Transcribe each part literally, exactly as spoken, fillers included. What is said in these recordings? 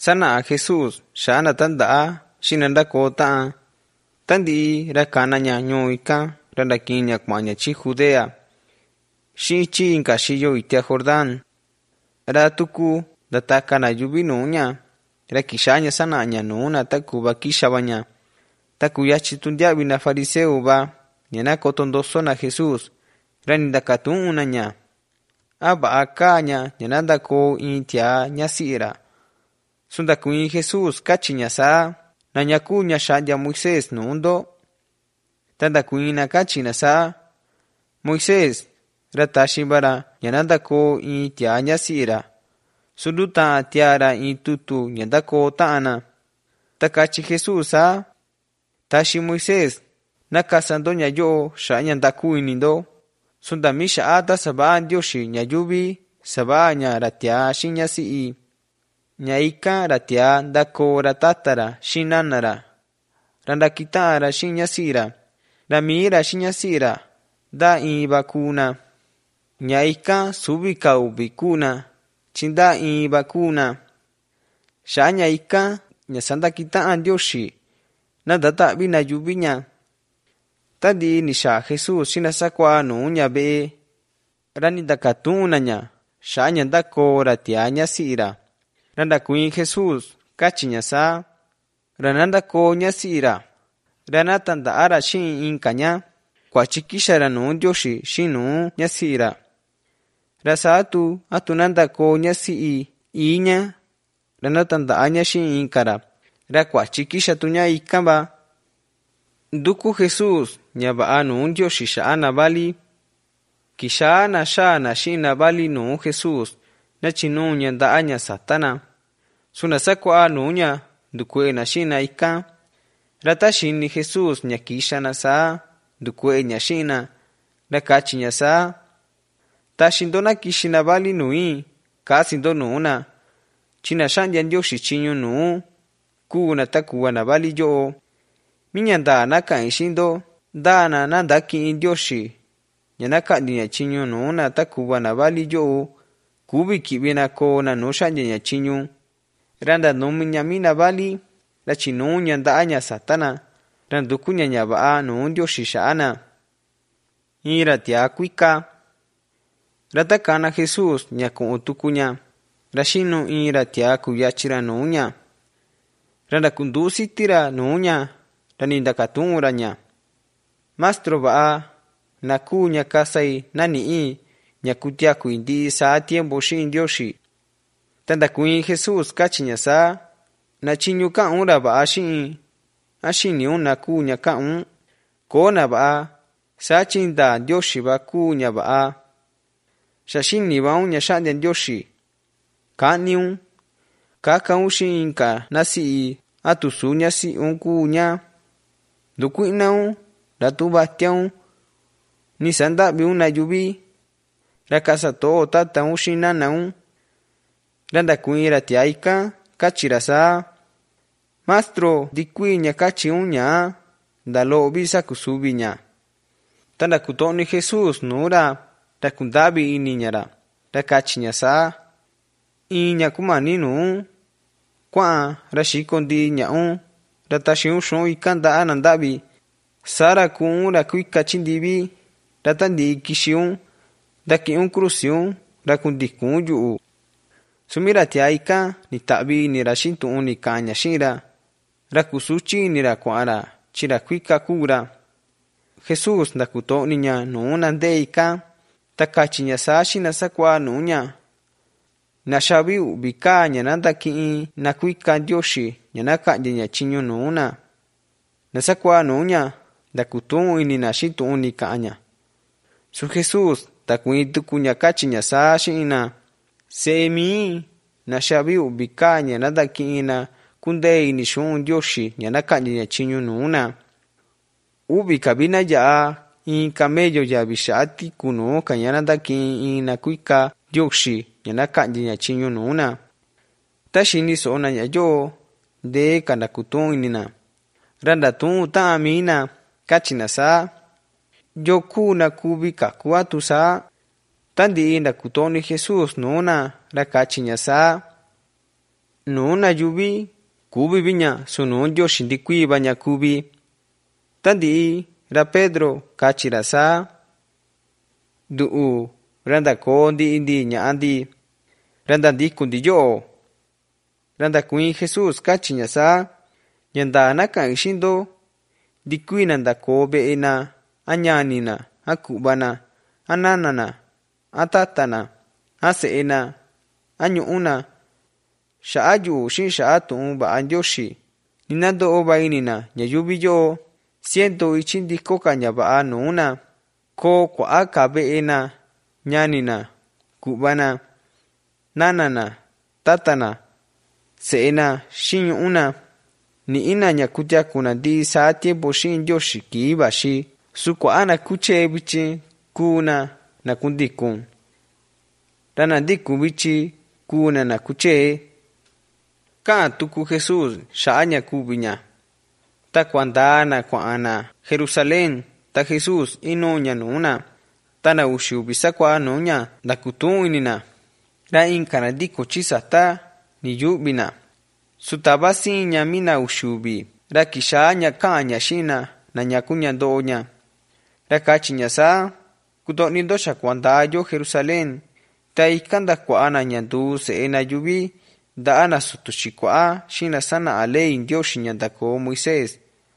Sana Jesus shana tanda shinanda kota tandi rakananya ñoika randakinya kwanya chi Judea shichi inka shiyo itia Jordan ratuku dataka na yubinunya rakishanya sana nya nuna takuba kishabanya takuyachi tundiabi na fariseo ba nyana kotondoso na Jesus ranindakatuna nya aba akanya nyananda ko intia nyasira sunda kuin Jesus kachinya sa na nyakunya shanya Moisés nundo tanda kuina kachina sa Moisés ratashibara nyananda ko intia nyasira suduta tiara intutu nyanda ko taana takachi Jesus sa tashi Moisés nakasando nyayo shanya ndakuinindo sunda misha ata saba ndioshi nyayubi saba nya ratia shinya si nyaika ratia ndako ratatara shinanara randakitara shinya sira ramira shinya sira da ibakuna nyaika subika ubikuna chinda ibakuna shanya ika nyasanda kita andioshi nadata bina yubinya tadi nisha Jesus sinasakwa nunya be rani dakatuna nya shanya ndako ratia nya sira randa kuin Jesus kachinya sa rananda ko nya sira ranatanda ara shin inkanya kwa chikisha ranu ndioshi shinu nya sira rasatu atunanda ko nya si inya ranatanda anya shin inkara ra kwa chikisha tunya ikamba duku Jesus nyaba anu ndioshi shaana bali kishana shana shina bali no Jesus na chinunya nda anya satana suna sakwa anunya dukwe na shina ika rata shini Jesus nyakisha na sa dukwe nya shina rakachi nya sa tashindona kishina bali nui kasindo nuuna china shanya ndioshi chinyu nu kuna takuwa na bali yo minyanda naka ishindo dana nandaki ndioshi nyanaka nya chinyu nuuna takuwa na bali yo kubi kibina ko na no shanya nya chinyu randa no minyamina bali la chinu nyanda anya satana randukunya nya ba no ndioshi shaana ira tia kuika rata kana Jesus nyako utukunya rashinu ira tia kuyachira nunya randa kundusi tira nunya raninda katuranya mastro ba nakunya kasai nani i nyakutia kuindi sa tiempo shin ndioshi tanda kuin Jesus kachinya sa na chinyu ka ura ba ashin ashini una kunya ka un kona ba sa chinda ndioshi ba kunya ba shashini ba unya shande ndioshi kaniu kaka ushinka nasi atusunya si unkunya dukuinau datubatiau ni sanda bi una yubi rakasa to tata ushina nau randa kuira tiaika kachirasa mastro dikuinya kachiunya dalo bisa kusubinya tanda kutoni Jesus nura takundabi ininyara rakachinya sa inya kumaninu kwa rashikondi nyau ratashiu shon ikanda anandabi sara kun rakuika chindibi ratandi kishiu daki un cruciu rakundikun yu sumira tiaika ni tabi ni rashintu uni kanya shira rakusuchi ni rakwara chira kuika kura Jesus nakuto ninya nuna ndeika takachinya sashi nasakwa nunya nashabi ubika nyananda ki nakuika ndioshi nyanaka nya chinyu nuna nasakwa nunya dakutu ini nashintu uni kanya su Jesus takuitu kunya kachinya sashi ina semi nashabi ubika nyananda ki ina kunde ini shun ndioshi nyanaka nya chinyu nuna ubika bina ya in camello ya bishati kuno kanyanda ki ina kuika ndioshi nyanaka nya chinyu nuna tashini sona nya yo de kana kutu inina randa tu ta amina kachina sa yoku na kubika kuatu sa tandi na kutoni Jesus nuna rakachinya sa nuna yuvi kuvi viña sunu Nyoxi ndikui vaña kuvi. Tandi'i ra Pedro kachi ra saa: Ndu'u ra ndakoo ndi'i ndi ña'a ndi, ra ndandiku ndi yo'o. Ra ndakuii Jesús kachi ña saa: Ñandaa naka'in xi'in ndo, ndikui na ndakoo ve'e na, a ñani na, a ku'va na, a nana na, a tata na, a se'e na, a ñu'u na, xa'a yu'u xi'in xa'a tu'un va'a Nyoxi ni nando'o va ini na ña yuvi yo'o siendo ityi ndiko ka ña va'a nuu na, ko kua'a ka ve'e na, ñani na, ku'va na, nana na, tata na, se'e na, xi'in ñu'u na, ni'i na ña kutiaku na ndi'i saa tiempo xi'in Nyoxi kii vaxi, su kua'a na kutyee vityi kuu na nakundikun. Ra nandikun vityi kuu na nakutyee. Ka'an tuku Jesús xa'a ña kuvi ña. Ta kuandaa na kua'an na Jerusalén, ta Jesús inuu ña nuu na, ta na uxi uvi sakua'a nuu ña nakutu'un ini na. Ra inka na ndiko tyisata ni yu'vi na. Su tava siin ña mina uxi uvi, ra kixaa ña ka'an ña xi'in na na ñaku ña ndo'o ña. Ra katyi ña saa: Kuto'ni ndo xa kuandaa yo Jerusalén, ta ika ndakua'a na ña nduu se'e na yuvi nda'a na sutu xikua'a xi'in na sana'a ley Nyoxi ña ndakoo Moisés.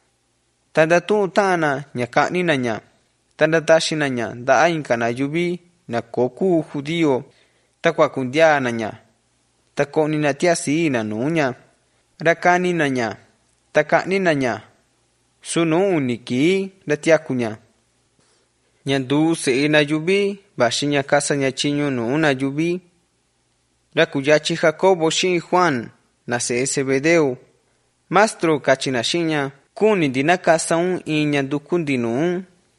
Ta ndatu'un ta'an na ña ka'ni na ña, ta ndataxi na ña nda'a inka na yuvi na ko kuu judío, ta kuakundiaa na ña, ta ko'ni na tiasii na nuu ña. Ra kani na ña, ta ka'ni na ña, su nuu uni kii ra tiaku ña. Ña nduu se'e na yuvi vaxi ña kasa ña tyiñu nuu na yuvi. Ra kuyatyi Jacobo xi'in Juan na se'e Zebedeo. Mastro katyi na xi'in ña: Kuni ndi nakasa'un in ña nduku ndi nuun.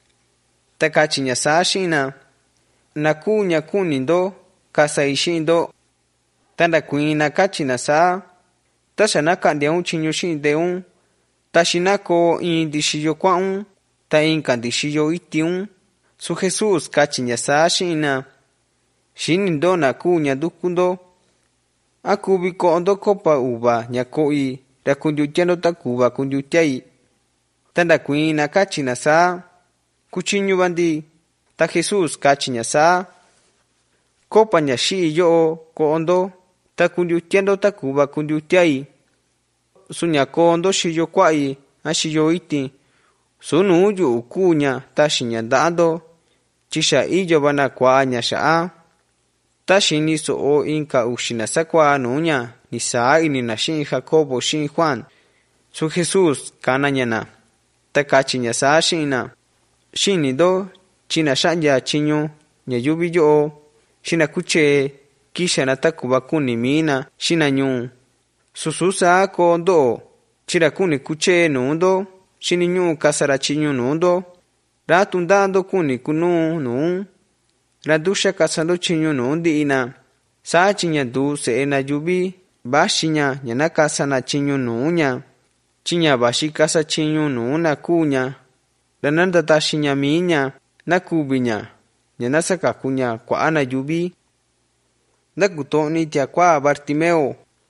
Ta katyi ña saa xi'in na: Na kuu ña kuni ndo kasai xi'in ndo. Ta ndakuii na katyi na saa: Taxa naka'ndiaun tyiñu xi'in ndeun, taxi nakoo in ndixiyo kua'un, ta inka ndixiyo itiun. Su Jesús katyi ña saa xi'in na: Xini ndo na kuu ña nduku ndo. ¿A kuvi ko'o ndo copa uva ña ko'i ra kundyutya ndo ta kuva kundyutyai? Ta ndakuii na katyi na saa: Kutyiñu va ndi. Ta Jesús katyi ña saa: Copa ña xi'i yo'o ko'o ndo, ta kundyutya ndo ta kuva kundyutyai. Su ña koo ndo xiyo kua'i a xiyo iti, su nuu yu'u kuu ña taxi ña nda'a ndo, tyi xa iyo va na kua'a ña xa'a. Ta xini so'o inka uxi na sakua'a nuu ña ni saa ini na xi'in Jacobo xi'in Juan. Su Jesús kana ña na, ta katyi ña saa xi'in na: Xini ndo tyi na xa'nya tyiñu ña yuvi yo'o xi na kutyee kixa na ta kuva kuni mii na xi na ñuu. Susu saa koo ndo'o, tyi ra kuni kutyee nuu ndo xini ñu'u kasa ra tyiñu nuu ndo. Ra tundaa ndo kuni kunuu nuu, ra nduxa kasa ndo tyiñu nuu ndi'i na. Saa tyi ña nduu se'e na yuvi vaxi ña ña nakasa na tyiñu nuu ña, tyi ña vaxi kasa tyiñu nuu na kuu ña, ra nandataxi ña mii ña na kuvi ña ña nasakaku ña kua'a na yuvi. Ndakuto'ni tiakuaa Bartimeo.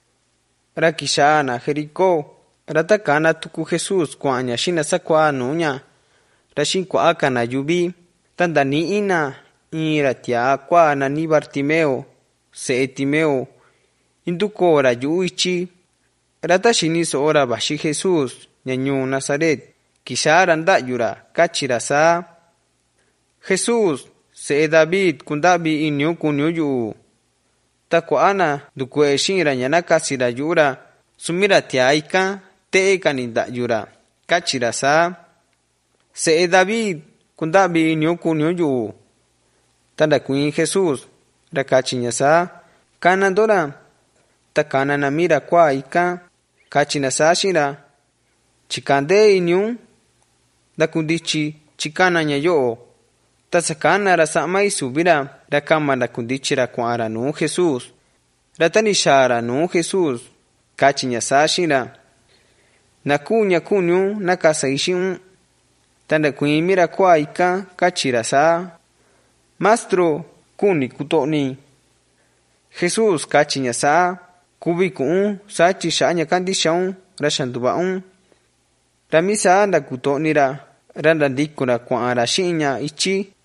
Ra kixaa na Jericó, ra ta kana tuku Jesús kua'an ña xi'in na sakua'a nuu ña, ra xi'in kua'a ka na yuvi. Ta ndani'i na in ra tiaa kuaa nani Bartimeo, se'e Timeo, indukoo ra yu'u ityi. Ra ta xini so'o ra vaxi Jesús ña ñuu Nazaret, kixaa ra nda'yu ra katyi ra saa: Jesús, se'e David, kunda'vi iniun kuniun yu'u. Ta kua'a na ndukue'e xi'in ra ña nakasi ra yu'u ra, sumi ra tiaa ikan te'e ka ni nda'yu ra katyi ra saa: Se'e David, kunda'vi iniun kuniun yu'u. Ta ndakuii Jesús ra katyi ña saa: Kana ndo ra. Ta kana na mi ra kuaa ikan, katyi na saa xi'in ra: Tyikandee iniun. Ndakundityi tyikana ña yo'o. Ta sakana ra sa'ma isuvi ra, ra kama ndakundityi ra kua'an ra nuu Jesús. Ra ta ni xaa ra nuu Jesús, katyi ña saa xi'in ra: Na kuu ña kuniun nakasai xi'un. Ta ndakuii mi ra kuaa ikan katyi ra saa: Mastro, kuni kuto'ni. Jesús katyi ña saa: kuvi ku'un sachi xa'a ña kandixia un ra xantuva un. Ra misa nda kuto'ni ra ra nda ndikun ra kua'an ra xi'in ña ityi